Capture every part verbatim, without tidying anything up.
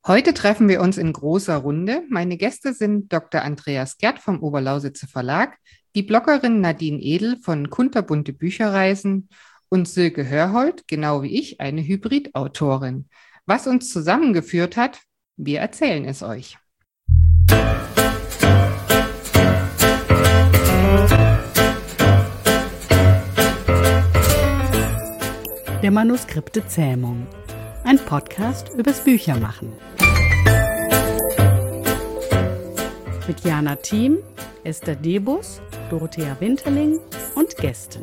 Heute treffen wir uns in großer Runde. Meine Gäste sind Doktor Andreas Gerd vom Oberlausitzer Verlag, die Bloggerin Nadine Edel von Kunterbunte Bücherreisen und Silke Hörhold, genau wie ich, eine Hybridautorin. Was uns zusammengeführt hat, wir erzählen es euch. Der Manuskripte Zähmung. Ein Podcast übers Büchermachen. Mit Jana Thiem, Esther Debus, Dorothea Winterling und Gästen.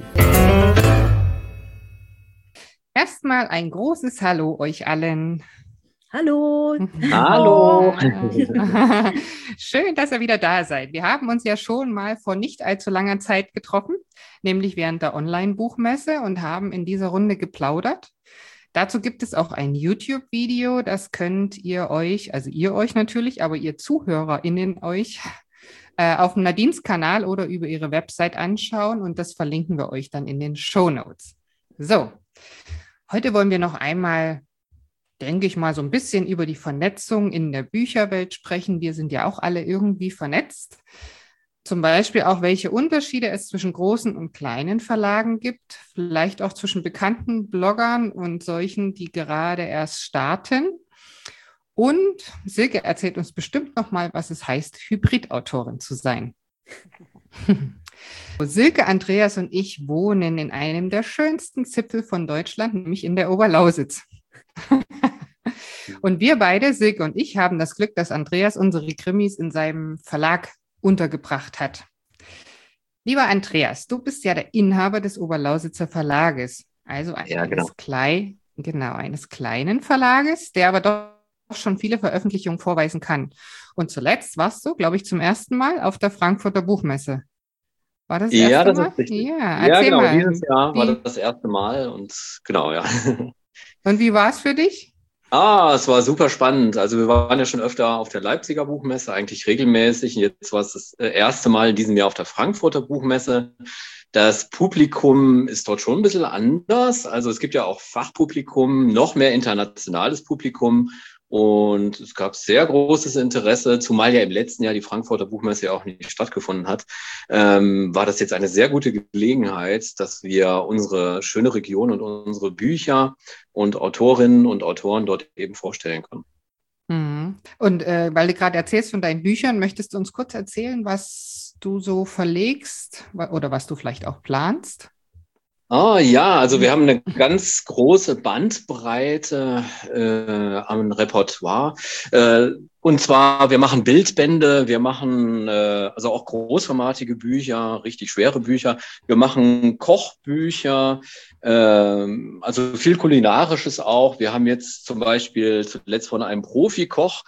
Erstmal ein großes Hallo euch allen. Hallo. Hallo. Schön, dass ihr wieder da seid. Wir haben uns ja schon mal vor nicht allzu langer Zeit getroffen, nämlich während der Online-Buchmesse und haben in dieser Runde geplaudert. Dazu gibt es auch ein YouTube-Video, das könnt ihr euch, also ihr euch natürlich, aber ihr ZuhörerInnen euch äh, auf dem Nadines Kanal oder über ihre Website anschauen und das verlinken wir euch dann in den Shownotes. So, heute wollen wir noch einmal, denke ich mal, so ein bisschen über die Vernetzung in der Bücherwelt sprechen. Wir sind ja auch alle irgendwie vernetzt. Zum Beispiel auch, welche Unterschiede es zwischen großen und kleinen Verlagen gibt, vielleicht auch zwischen bekannten Bloggern und solchen, die gerade erst starten. Und Silke erzählt uns bestimmt nochmal, was es heißt, Hybridautorin zu sein. Silke, Andreas und ich wohnen in einem der schönsten Zipfel von Deutschland, nämlich in der Oberlausitz. Und wir beide, Silke und ich, haben das Glück, dass Andreas unsere Krimis in seinem Verlag untergebracht hat. Lieber Andreas, du bist ja der Inhaber des Oberlausitzer Verlages, also eines, Ja, genau. Klei- genau, eines kleinen Verlages, der aber doch schon viele Veröffentlichungen vorweisen kann. Und zuletzt warst du, glaube ich, zum ersten Mal auf der Frankfurter Buchmesse. War das das Ja, erste das Mal? ist richtig. Ja, Ja, erzähl genau. mal. Dieses Jahr war Wie- das das erste Mal und genau, ja. Und wie war es für dich? Ah, es war super spannend. Also wir waren ja schon öfter auf der Leipziger Buchmesse, eigentlich regelmäßig. Und jetzt war es das äh, erste Mal in diesem Jahr auf der Frankfurter Buchmesse. Das Publikum ist dort schon ein bisschen anders. Also es gibt ja auch Fachpublikum, noch mehr internationales Publikum. Und es gab sehr großes Interesse, zumal ja im letzten Jahr die Frankfurter Buchmesse ja auch nicht stattgefunden hat, ähm, war das jetzt eine sehr gute Gelegenheit, dass wir unsere schöne Region und unsere Bücher und Autorinnen und Autoren dort eben vorstellen können. Mhm. Und äh, weil du gerade erzählst von deinen Büchern, möchtest du uns kurz erzählen, was du so verlegst wa- oder was du vielleicht auch planst? Ah ja, also wir haben eine ganz große Bandbreite äh, am Repertoire. Äh, und zwar, wir machen Bildbände, wir machen äh, also auch großformatige Bücher, richtig schwere Bücher. Wir machen Kochbücher, ähm, also viel Kulinarisches auch. Wir haben jetzt zum Beispiel zuletzt von einem Profikoch,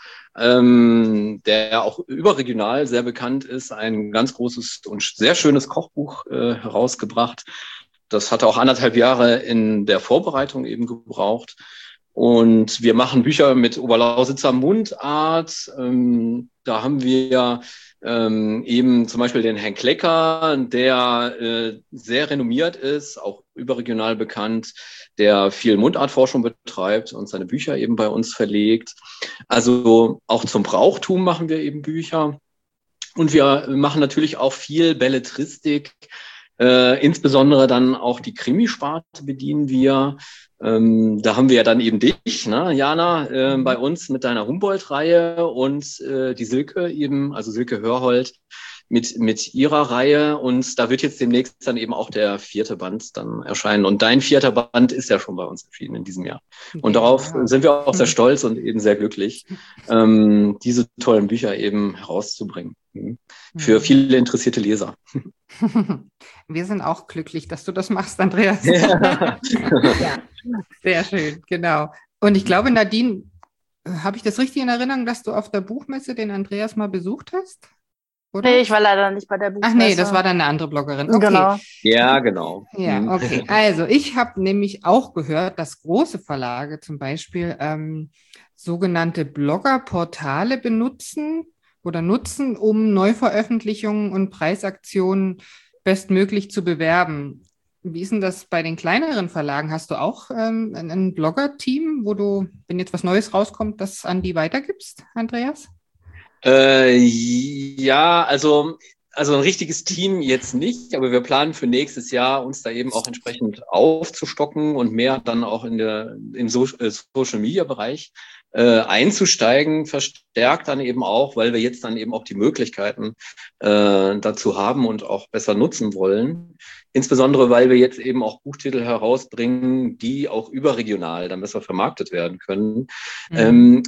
ähm, der auch überregional sehr bekannt ist, ein ganz großes und sehr schönes Kochbuch äh, herausgebracht. Das hatte auch anderthalb Jahre in der Vorbereitung eben gebraucht. Und wir machen Bücher mit Oberlausitzer Mundart. Ähm, da haben wir ähm, eben zum Beispiel den Herrn Klecker, der äh, sehr renommiert ist, auch überregional bekannt, der viel Mundartforschung betreibt und seine Bücher eben bei uns verlegt. Also auch zum Brauchtum machen wir eben Bücher. Und wir machen natürlich auch viel Belletristik. Äh, insbesondere dann auch die Krimisparte bedienen wir. Ähm, da haben wir ja dann eben dich, ne, Jana, äh, bei uns mit deiner Humboldt-Reihe und äh, die Silke eben, also Silke Hörhold mit, mit ihrer Reihe. Und da wird jetzt demnächst dann eben auch der vierte Band dann erscheinen. Und dein vierter Band ist ja schon bei uns erschienen in diesem Jahr. Und darauf Genau. sind wir auch sehr stolz und eben sehr glücklich, ähm, diese tollen Bücher eben herauszubringen. Mhm. Für viele interessierte Leser. Wir sind auch glücklich, dass du das machst, Andreas. Ja. Ja. Sehr schön, genau. Und ich glaube, Nadine, äh, habe ich das richtig in Erinnerung, dass du auf der Buchmesse den Andreas mal besucht hast? Oder? Nee, ich war leider nicht bei der Buchmesse. Ach nee, das war dann eine andere Bloggerin. Okay. Genau. Ja, genau. Ja, Mhm. okay. Also ich habe nämlich auch gehört, dass große Verlage zum Beispiel ähm, sogenannte Bloggerportale benutzen oder nutzen, um Neuveröffentlichungen und Preisaktionen bestmöglich zu bewerben. wie ist denn das bei den kleineren Verlagen? Hast du auch ähm, ein, ein Blogger-Team, wo du, wenn jetzt was Neues rauskommt, das an die weitergibst, Andreas? Äh, ja, also, also ein richtiges Team jetzt nicht, aber wir planen für nächstes Jahr, uns da eben auch entsprechend aufzustocken und mehr dann auch in der, im so äh, Social-Media-Bereich äh, einzusteigen, verstärkt dann eben auch, weil wir jetzt dann eben auch die Möglichkeiten äh, dazu haben und auch besser nutzen wollen. Insbesondere, weil wir jetzt eben auch Buchtitel herausbringen, die auch überregional dann besser vermarktet werden können. Mhm. Ähm,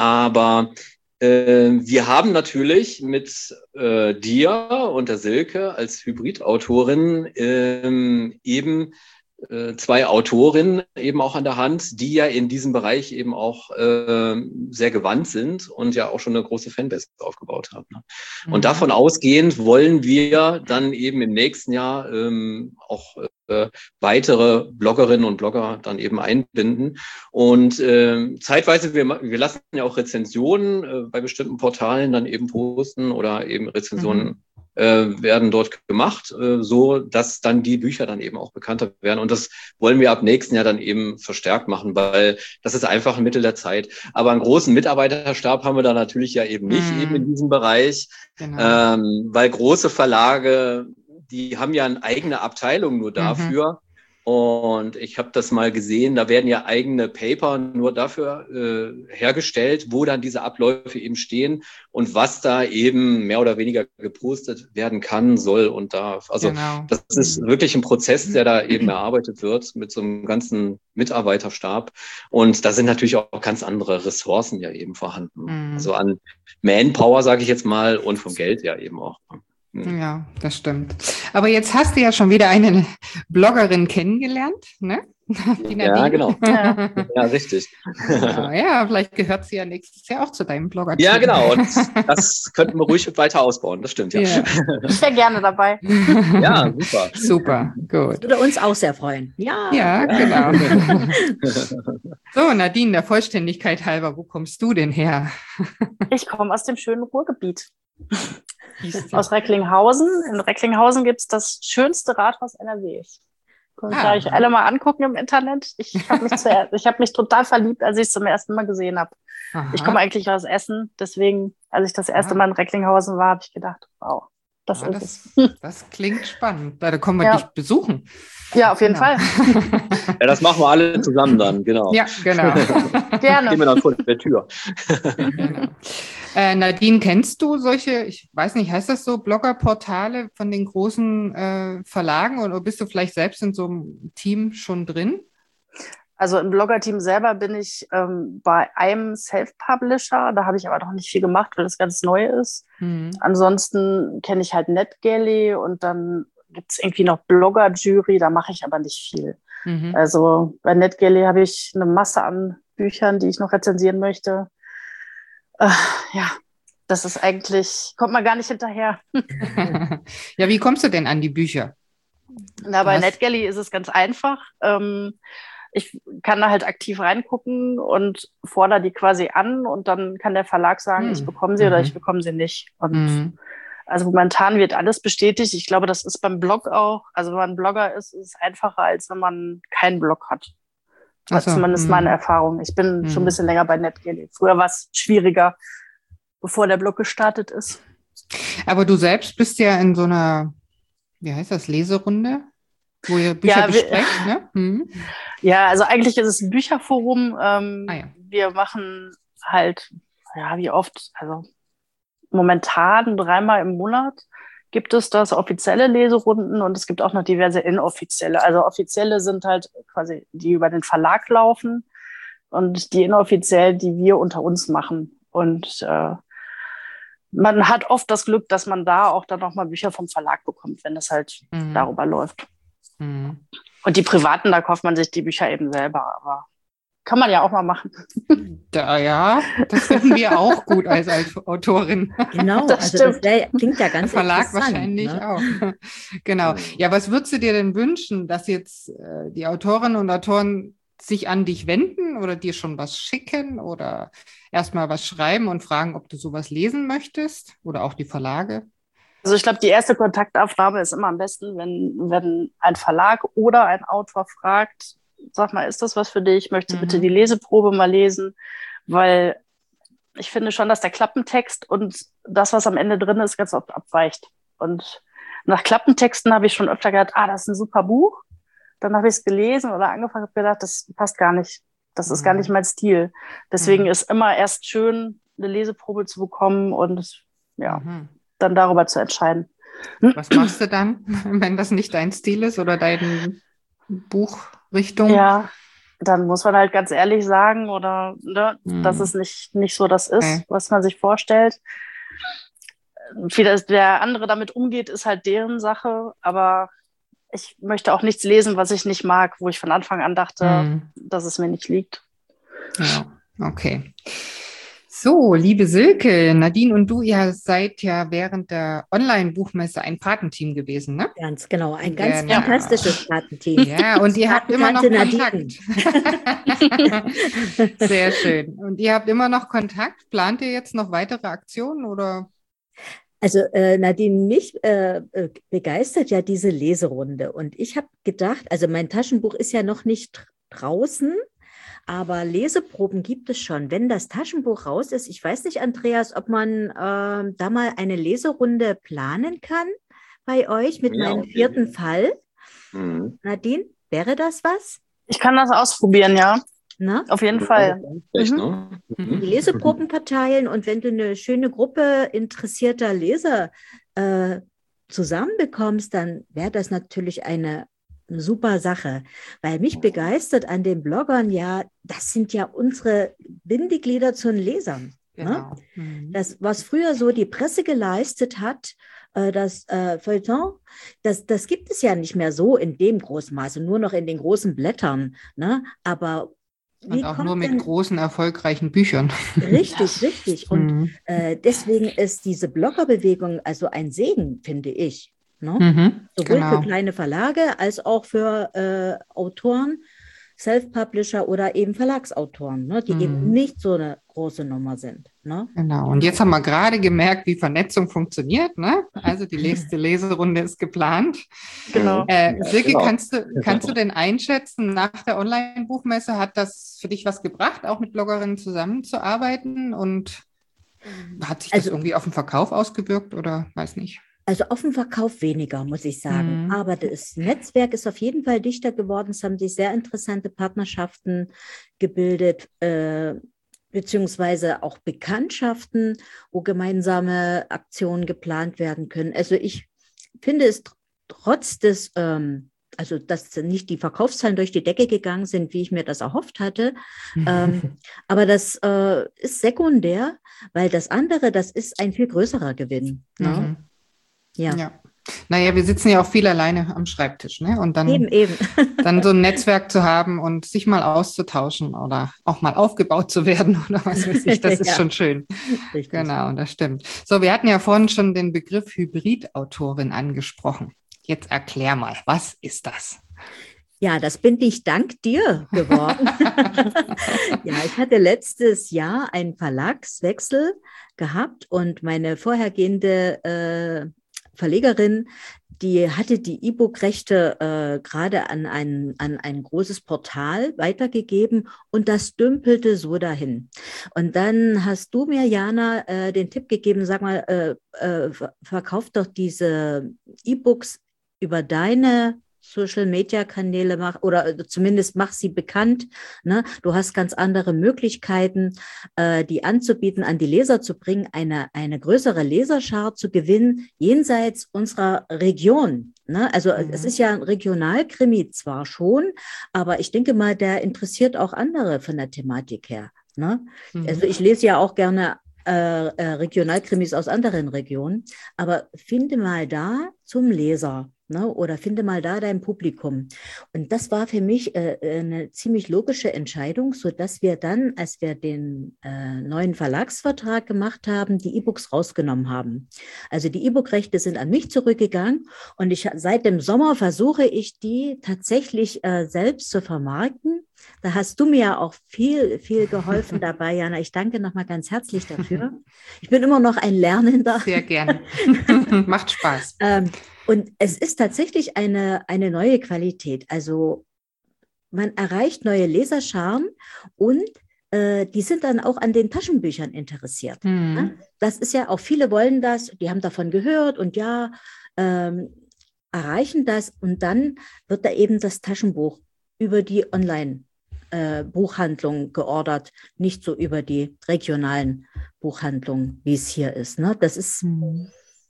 aber äh, wir haben natürlich mit äh, dir und der Silke als Hybridautorin ähm, eben äh, zwei Autorinnen eben auch an der Hand, die ja in diesem Bereich eben auch äh, sehr gewandt sind und ja auch schon eine große Fanbase aufgebaut haben. Ne? Mhm. Und davon ausgehend wollen wir dann eben im nächsten Jahr ähm, auch äh, weitere Bloggerinnen und Blogger dann eben einbinden. Und äh, zeitweise, wir, wir lassen ja auch Rezensionen äh, bei bestimmten Portalen dann eben posten oder eben Rezensionen mhm. äh, werden dort gemacht, äh, so dass dann die Bücher dann eben auch bekannter werden. Und das wollen wir ab nächsten Jahr dann eben verstärkt machen, weil das ist einfach ein Mittel der Zeit. Aber einen großen Mitarbeiterstab haben wir da natürlich ja eben nicht, mhm. eben in diesem Bereich, genau. ähm, weil große Verlage, die haben ja eine eigene Abteilung nur dafür. Mhm. Und ich habe das mal gesehen, da werden ja eigene Paper nur dafür äh, hergestellt, wo dann diese Abläufe eben stehen und was da eben mehr oder weniger gepostet werden kann, soll und darf. Also genau. das ist mhm. wirklich ein Prozess, der da eben erarbeitet wird mit so einem ganzen Mitarbeiterstab. Und da sind natürlich auch ganz andere Ressourcen ja eben vorhanden. Mhm. Also an Manpower, sage ich jetzt mal, und vom Geld ja eben auch. Ja, das stimmt. Aber jetzt hast du ja schon wieder eine Bloggerin kennengelernt, ne? Die ja, genau. Ja, ja richtig. Genau, ja, vielleicht gehört sie ja nächstes Jahr auch zu deinem Blogger. Ja, genau. Und das könnten wir ruhig weiter ausbauen. Das stimmt, ja. ja. Ich wäre gerne dabei. Ja, super. Super, gut. Das würde uns auch sehr freuen. Ja, ja, ja. Genau. So, Nadine, der Vollständigkeit halber, wo kommst du denn her? Ich komme aus dem schönen Ruhrgebiet. Aus Recklinghausen. In Recklinghausen gibt es das schönste Rathaus N R W. Könnt ihr euch alle mal angucken im Internet. Ich habe mich, hab mich total verliebt, als ich es zum ersten Mal gesehen habe. Ich komme eigentlich aus Essen, deswegen, als ich das erste Mal in Recklinghausen war, habe ich gedacht, wow, das ja, ist das, es. Das klingt spannend. Da kommen wir ja. dich besuchen. Ja, auf jeden genau. Fall. Ja, das machen wir alle zusammen dann, genau. Ja, genau. Gerne. Gehen wir dann vor der Tür. Genau. Äh, Nadine, kennst du solche, ich weiß nicht, heißt das so, Bloggerportale von den großen äh, Verlagen oder bist du vielleicht selbst in so einem Team schon drin? Also im Blogger-Team selber bin ich ähm, bei einem Self-Publisher, da habe ich aber noch nicht viel gemacht, weil das ganz neu ist. Mhm. Ansonsten kenne ich halt NetGalley und dann gibt es irgendwie noch Blogger-Jury, da mache ich aber nicht viel. Mhm. Also bei NetGalley habe ich eine Masse an Büchern, die ich noch rezensieren möchte. Äh, ja, das ist eigentlich, kommt man gar nicht hinterher. Ja, wie kommst du denn an die Bücher? Na, bei NetGalley ist es ganz einfach. Ähm, ich kann da halt aktiv reingucken und fordere die quasi an und dann kann der Verlag sagen, hm. ich bekomme sie mhm. oder ich bekomme sie nicht. Und mhm. also momentan wird alles bestätigt. Ich glaube, das ist beim Blog auch. Also wenn man Blogger ist, ist es einfacher, als wenn man keinen Blog hat. Das ist zumindest mh. meine Erfahrung. Ich bin mh. schon ein bisschen länger bei NetGalley. Früher war es schwieriger, bevor der Blog gestartet ist. Aber du selbst bist ja in so einer, wie heißt das, Leserunde, wo ihr Bücher ja, besprecht, ne? Mhm. Ja, also eigentlich ist es ein Bücherforum. Ähm, ah, ja. Wir machen halt, ja, wie oft, also momentan dreimal im Monat gibt es das offizielle Leserunden und es gibt auch noch diverse inoffizielle. Also offizielle sind halt quasi, die über den Verlag laufen und die inoffiziell, die wir unter uns machen. Und äh, man hat oft das Glück, dass man da auch dann nochmal Bücher vom Verlag bekommt, wenn es halt mhm. darüber läuft. Mhm. Und die privaten, da kauft man sich die Bücher eben selber, aber kann man ja auch mal machen. Da, ja, das finden wir auch gut als, als Autorin. Genau, das, also das wär, klingt ja ganz Verlag wahrscheinlich ne? auch. Genau. Ja, was würdest du dir denn wünschen, dass jetzt äh, die Autorinnen und Autoren sich an dich wenden oder dir schon was schicken oder erstmal was schreiben und fragen, ob du sowas lesen möchtest oder auch die Verlage? Also ich glaube, die erste Kontaktaufnahme ist immer am besten, wenn, wenn ein Verlag oder ein Autor fragt, sag mal, ist das was für dich? Möchtest du mhm. bitte die Leseprobe mal lesen? Weil ich finde schon, dass der Klappentext und das, was am Ende drin ist, ganz oft abweicht. Und nach Klappentexten habe ich schon öfter gedacht, ah, das ist ein super Buch. Dann habe ich es gelesen oder angefangen und gedacht, das passt gar nicht. Das mhm. ist gar nicht mein Stil. Deswegen mhm. ist immer erst schön, eine Leseprobe zu bekommen und ja, mhm. dann darüber zu entscheiden. Was machst du dann, wenn das nicht dein Stil ist oder deine Buchrichtung? Ja, dann muss man halt ganz ehrlich sagen, oder ne, mhm. dass es nicht, nicht so das ist, okay. was man sich vorstellt. Wie das, der andere damit umgeht, ist halt deren Sache, aber ich möchte auch nichts lesen, was ich nicht mag, wo ich von Anfang an dachte, mhm. dass es mir nicht liegt. Ja, okay. So, liebe Silke, Nadine und du, ihr seid ja während der Online-Buchmesse ein Patenteam gewesen, ne? Ganz genau, ein ganz genau. fantastisches Patenteam. Ja, und ihr habt immer noch Kontakt. Sehr schön. Und ihr habt immer noch Kontakt. Plant ihr jetzt noch weitere Aktionen oder? Also äh, Nadine, mich äh, begeistert ja diese Leserunde. Und ich habe gedacht, also mein Taschenbuch ist ja noch nicht draußen, aber Leseproben gibt es schon. Wenn das Taschenbuch raus ist, ich weiß nicht, Andreas, ob man äh, da mal eine Leserunde planen kann bei euch mit ja, meinem okay. vierten Fall. Mhm. Nadine, wäre das was? Ich kann das ausprobieren, ja. Na? Auf jeden Fall. Mhm. Ne? Die Leseproben verteilen und wenn du eine schöne Gruppe interessierter Leser äh, zusammenbekommst, dann wäre das natürlich eine, eine super Sache. Weil mich begeistert an den Bloggern ja, das sind ja unsere Bindeglieder zu den Lesern. Genau. Ne? Mhm. Das, was früher so die Presse geleistet hat, äh, das äh, Feuilleton, das, das gibt es ja nicht mehr so in dem großen Maße, nur noch in den großen Blättern. Ne? Aber und auch nur mit denn, großen, erfolgreichen Büchern. Richtig, richtig. Und mhm. äh, deswegen ist diese Bloggerbewegung also ein Segen, finde ich. Ne? Mhm, Sowohl genau. für kleine Verlage als auch für äh, Autoren, Self-Publisher oder eben Verlagsautoren, ne? die mhm. eben nicht so eine große Nummer sind. Ne? Genau. Und jetzt haben wir gerade gemerkt, wie Vernetzung funktioniert. Ne? Also die nächste Leserunde ist geplant. Genau. Äh, Silke, genau. kannst du, kannst du denn einschätzen, nach der Online-Buchmesse hat das für dich was gebracht, auch mit Bloggerinnen zusammenzuarbeiten? Und hat sich das also, irgendwie auf den Verkauf ausgewirkt oder weiß nicht? Also auf dem Verkauf weniger, muss ich sagen. Mhm. Aber das Netzwerk ist auf jeden Fall dichter geworden. Es haben sich sehr interessante Partnerschaften gebildet, äh, beziehungsweise auch Bekanntschaften, wo gemeinsame Aktionen geplant werden können. Also ich finde es trotz des, ähm, also dass nicht die Verkaufszahlen durch die Decke gegangen sind, wie ich mir das erhofft hatte, ähm, aber das äh, ist sekundär, weil das andere, das ist ein viel größerer Gewinn. Mhm. Ne? Ja. ja. Naja, wir sitzen ja auch viel alleine am Schreibtisch, ne? Und dann, eben, eben. dann so ein Netzwerk zu haben und sich mal auszutauschen oder auch mal aufgebaut zu werden oder was weiß ich, das ist ja. schon schön. Richtig. Genau, das stimmt. So, wir hatten ja vorhin schon den Begriff Hybridautorin angesprochen. Jetzt erklär mal, was ist das? Ja, das bin ich dank dir geworden. Ja, ich hatte letztes Jahr einen Verlagswechsel gehabt und meine vorhergehende äh, Verlegerin, die hatte die E-Book-Rechte äh, gerade an ein, an ein großes Portal weitergegeben und das dümpelte so dahin. Und dann hast du mir, Jana, äh, den Tipp gegeben, sag mal, äh, äh, verkauf doch diese E-Books über deine Social-Media-Kanäle mach, oder zumindest mach sie bekannt. Ne? Du hast ganz andere Möglichkeiten, äh, die anzubieten, an die Leser zu bringen, eine, eine größere Leserschar zu gewinnen, jenseits unserer Region. Ne? Also mhm. es ist ja ein Regionalkrimi zwar schon, aber ich denke mal, der interessiert auch andere von der Thematik her. Ne? Mhm. Also ich lese ja auch gerne Äh, äh, Regionalkrimis aus anderen Regionen, aber finde mal da zum Leser. Ne? Oder finde mal da dein Publikum. Und das war für mich äh, eine ziemlich logische Entscheidung, sodass wir dann, als wir den äh, neuen Verlagsvertrag gemacht haben, die E-Books rausgenommen haben. Also die E-Book-Rechte sind an mich zurückgegangen und ich, seit dem Sommer versuche ich, die tatsächlich äh, selbst zu vermarkten. Da hast du mir ja auch viel, viel geholfen dabei, Jana. Ich danke nochmal ganz herzlich dafür. Ich bin immer noch ein Lernender. Sehr gerne. Macht Spaß. ähm, Und es ist tatsächlich eine, eine neue Qualität. Also man erreicht neue Leserscharen und äh, die sind dann auch an den Taschenbüchern interessiert. Mhm. Ja? Das ist ja auch, viele wollen das, die haben davon gehört und ja, ähm, erreichen das. Und dann wird da eben das Taschenbuch über die Online-Buchhandlung äh, geordert, nicht so über die regionalen Buchhandlungen, wie es hier ist. Ne? Das ist... Mhm.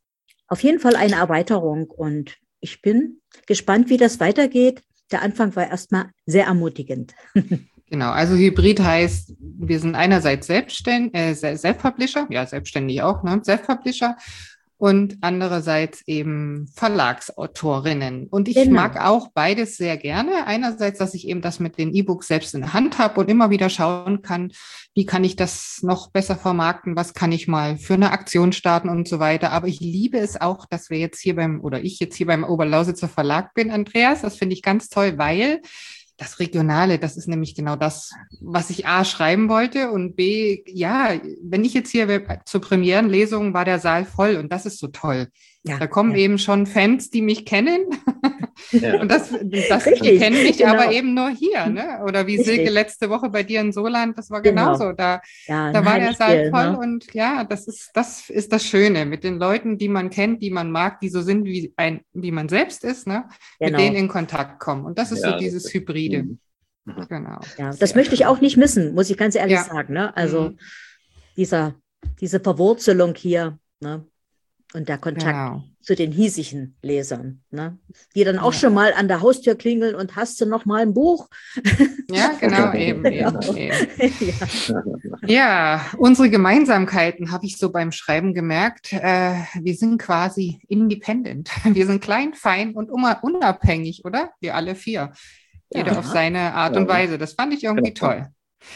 Auf jeden Fall eine Erweiterung und ich bin gespannt, wie das weitergeht. Der Anfang war erstmal sehr ermutigend. Genau, also Hybrid heißt, wir sind einerseits Selbstständ äh, Self-Publisher, ja, selbstständig auch, ne? Self-Publisher und andererseits eben Verlagsautorinnen. Und ich genau. mag auch beides sehr gerne. Einerseits, dass ich eben das mit den E-Books selbst in der Hand habe und immer wieder schauen kann, wie kann ich das noch besser vermarkten, was kann ich mal für eine Aktion starten und so weiter. Aber ich liebe es auch, dass wir jetzt hier beim, oder ich jetzt hier beim Oberlausitzer Verlag bin, Andreas. Das finde ich ganz toll, weil das Regionale, das ist nämlich genau das, was ich A, schreiben wollte und B, ja, wenn ich jetzt hier zur Premierenlesung war der Saal voll und das ist so toll. Ja, da kommen ja. eben schon Fans, die mich kennen ja. und das, das die kennen mich genau. aber eben nur hier, ne? Oder wie Richtig. Silke letzte Woche bei dir in Soland, das war genauso. Genau. Da, ja, da war der Saal voll ne? und ja, das ist, das ist das Schöne mit den Leuten, die man kennt, die man mag, die so sind, wie ein, wie man selbst ist, ne? Genau. Mit denen in Kontakt kommen und das ist ja, so dieses das Hybride. Mhm. Genau. Ja, das möchte ich auch nicht missen, muss ich ganz ehrlich ja. sagen, ne? Also mhm. dieser, diese Verwurzelung hier, ne? Und der Kontakt genau. zu den hiesigen Lesern, ne? Die dann auch ja. schon mal an der Haustür klingeln und hast du noch mal ein Buch? Ja, genau, eben, eben, eben. Ja. ja, unsere Gemeinsamkeiten habe ich so beim Schreiben gemerkt. Äh, wir sind quasi independent. Wir sind klein, fein und unabhängig, oder? Wir alle vier. Jeder ja. auf seine Art ja. und Weise. Das fand ich irgendwie genau. toll.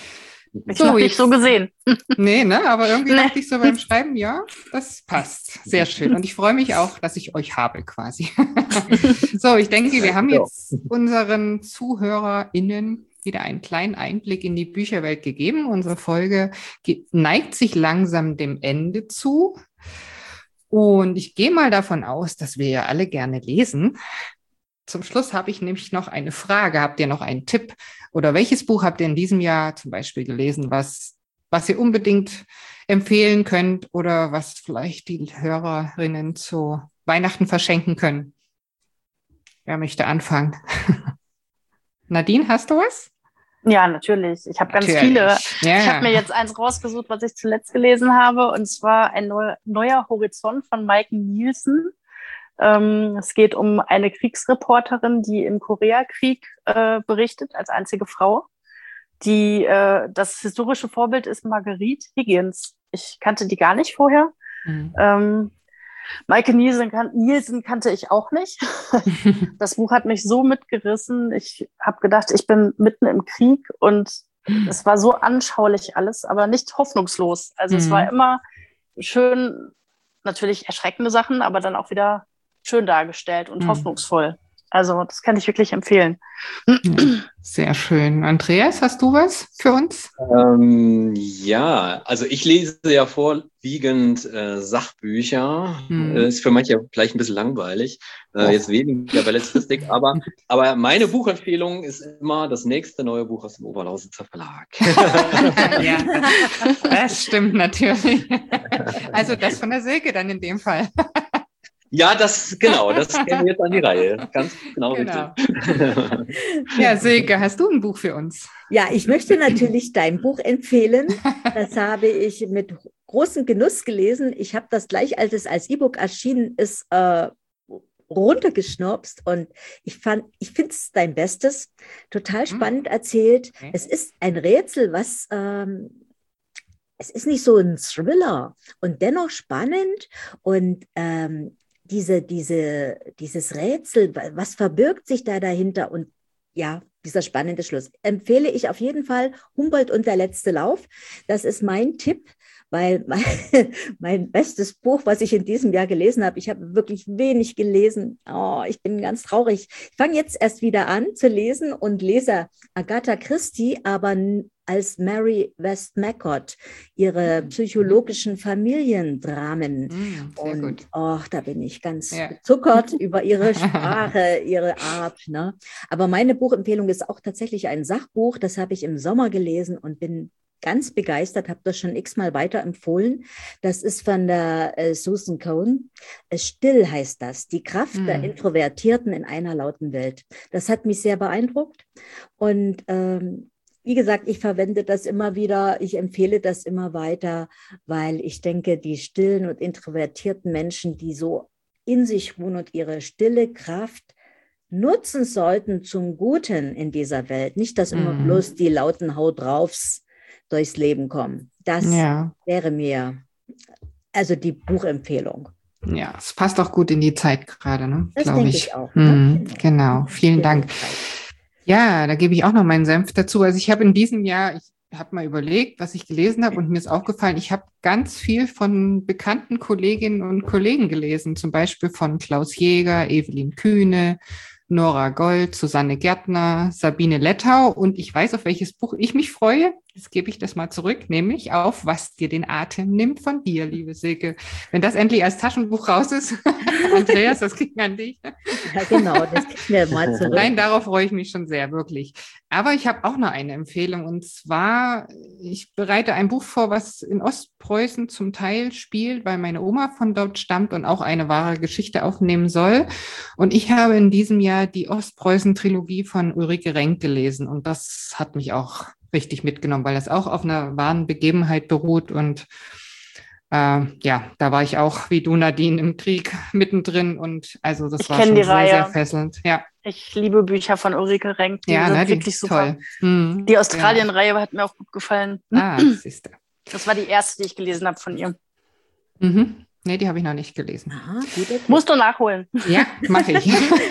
Ich so, habe nicht so gesehen. Nee, ne? Aber irgendwie nee. dachte ich so beim Schreiben, ja, das passt. Sehr schön. Und ich freue mich auch, dass ich euch habe quasi. So, ich denke, wir haben jetzt unseren ZuhörerInnen wieder einen kleinen Einblick in die Bücherwelt gegeben. Unsere Folge neigt sich langsam dem Ende zu. Und ich gehe mal davon aus, dass wir ja alle gerne lesen. Zum Schluss habe ich nämlich noch eine Frage. Habt ihr noch einen Tipp? Oder welches Buch habt ihr in diesem Jahr zum Beispiel gelesen, was, was ihr unbedingt empfehlen könnt oder was vielleicht die Hörerinnen zu Weihnachten verschenken können? Wer möchte anfangen? Nadine, hast du was? Ja, natürlich. Ich habe ganz viele. Ja. Ich habe mir jetzt eins rausgesucht, was ich zuletzt gelesen habe, und zwar ein neuer, neuer Horizont von Maike Nielsen. Ähm, es geht um eine Kriegsreporterin, die im Koreakrieg äh, berichtet, als einzige Frau. Die, äh, das historische Vorbild ist Marguerite Higgins. Ich kannte die gar nicht vorher. Mhm. Ähm, Maike Nielsen, kan- Nielsen kannte ich auch nicht. Das Buch hat mich so mitgerissen. Ich habe gedacht, ich bin mitten im Krieg und es war so anschaulich alles, aber nicht hoffnungslos. Also mhm. es war immer schön, natürlich erschreckende Sachen, aber dann auch wieder schön dargestellt und mhm. hoffnungsvoll. Also das kann ich wirklich empfehlen. Sehr schön. Andreas, hast du was für uns? Ähm, ja, also ich lese ja vorwiegend äh, Sachbücher. Mhm. Äh, ist für manche vielleicht ein bisschen langweilig. Äh, jetzt weniger belletristik. aber, aber meine Buchempfehlung ist immer das nächste neue Buch aus dem Oberlausitzer Verlag. Ja, das, das stimmt natürlich. Also das von der Silke dann in dem Fall. Ja, das, genau, das käme jetzt an die Reihe. Ganz genau, genau. Richtig. Ja, Silke, hast du ein Buch für uns? Ja, ich möchte natürlich dein Buch empfehlen. Das habe ich mit großem Genuss gelesen. Ich habe das gleich, als es als E-Book erschienen ist, äh, runtergeschnurpst und ich fand, ich finde es dein Bestes. Total spannend erzählt. Okay. Es ist ein Rätsel, was... Ähm, es ist nicht so ein Thriller und dennoch spannend und ähm, diese, diese, dieses Rätsel, was verbirgt sich da dahinter? Und ja, dieser spannende Schluss. Empfehle ich auf jeden Fall Humboldt und der letzte Lauf. Das ist mein Tipp, weil mein, mein bestes Buch, was ich in diesem Jahr gelesen habe, ich habe wirklich wenig gelesen. Oh, ich bin ganz traurig. Ich fange jetzt erst wieder an zu lesen und lese Agatha Christie, aber als Mary Westmacott, ihre psychologischen Familiendramen. Mm, sehr und gut. Oh, da bin ich ganz ja. bezuckert über ihre Sprache, ihre Art. Ne? Aber meine Buchempfehlung ist auch tatsächlich ein Sachbuch. Das habe ich im Sommer gelesen und bin ganz begeistert, habe das schon x-mal weiterempfohlen. Das ist von der äh, Susan Cohn. Still heißt das, die Kraft mm. der Introvertierten in einer lauten Welt. Das hat mich sehr beeindruckt. Und ähm, wie gesagt, ich verwende das immer wieder, ich empfehle das immer weiter, weil ich denke, die stillen und introvertierten Menschen, die so in sich ruhen und ihre stille Kraft nutzen sollten zum Guten in dieser Welt. Nicht, dass immer mm. bloß die lauten Haut draufs durchs Leben kommen. Das ja. wäre mir also die Buchempfehlung. Ja, es passt auch gut in die Zeit gerade, ne? Das denke ich. ich auch. Ne? Ne? Genau. genau, vielen Dank. Ja, da gebe ich auch noch meinen Senf dazu. Also ich habe in diesem Jahr, ich habe mal überlegt, was ich gelesen habe und mir ist aufgefallen, ich habe ganz viel von bekannten Kolleginnen und Kollegen gelesen, zum Beispiel von Klaus Jäger, Evelyn Kühne, Nora Gold, Susanne Gärtner, Sabine Lettau und ich weiß, auf welches Buch ich mich freue. Jetzt gebe ich das mal zurück, nämlich auf Was dir den Atem nimmt von dir, liebe Silke. Wenn das endlich als Taschenbuch raus ist, Andreas, das ging an dich. Ja, genau, das kriegen wir mal zurück. Nein, darauf freue ich mich schon sehr, wirklich. Aber ich habe auch noch eine Empfehlung und zwar, ich bereite ein Buch vor, was in Ostpreußen zum Teil spielt, weil meine Oma von dort stammt und auch eine wahre Geschichte aufnehmen soll. Und ich habe in diesem Jahr die Ostpreußen-Trilogie von Ulrike Renk gelesen und das hat mich auch richtig mitgenommen, weil das auch auf einer wahren Begebenheit beruht und äh, ja, da war ich auch wie du, Nadine, im Krieg mittendrin und also das ich war schon die sehr, Reihe. sehr fesselnd. Ja. Ich liebe Bücher von Ulrike Renk, die ja, sind ne, wirklich die, super. Toll. Hm, die Australien-Reihe hat mir auch gut gefallen. Ah, siehste. Das war die erste, die ich gelesen habe von ihr. Mhm. Nee, die habe ich noch nicht gelesen. Aha, guter Tipp. Musst du nachholen. Ja, mache ich.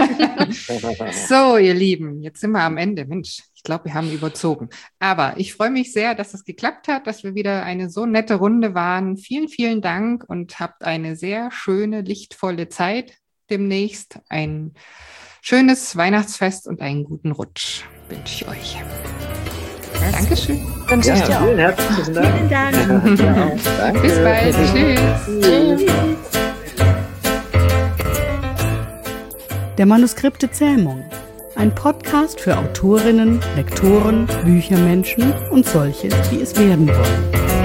So, ihr Lieben, jetzt sind wir am Ende. Mensch, ich glaube, wir haben überzogen. Aber ich freue mich sehr, dass es geklappt hat, dass wir wieder eine so nette Runde waren. Vielen, vielen Dank und habt eine sehr schöne, lichtvolle Zeit demnächst. Ein schönes Weihnachtsfest und einen guten Rutsch wünsche ich euch. Das Dankeschön. Wünsche Ja, ich dir auch. vielen herzlichen Dank. Vielen Dank. Ja, danke. Bis bald. Tschüss. Tschüss. Der Manuskripte-Zähmung. Ein Podcast für Autorinnen, Lektoren, Büchermenschen und solche, die es werden wollen.